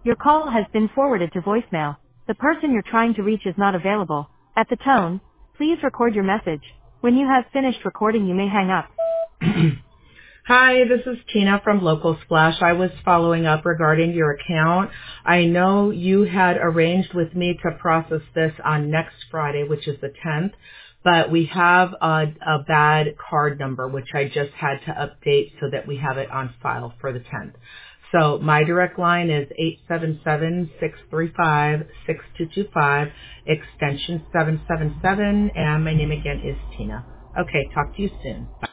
Your call has been forwarded to voicemail. The person you're trying to reach is not available. At the tone, please record your message. When you have finished recording, you may hang up. Hi, this is Tina from Local Splash. I was following up regarding your account. I know you had arranged with me to process this on next Friday, which is the 10th, but we have a bad card number, which I just had to update so that we have it on file for the 10th. So my direct line is 877-635-6225, extension 777, and my name again is Tina. Okay, talk to you soon. Bye.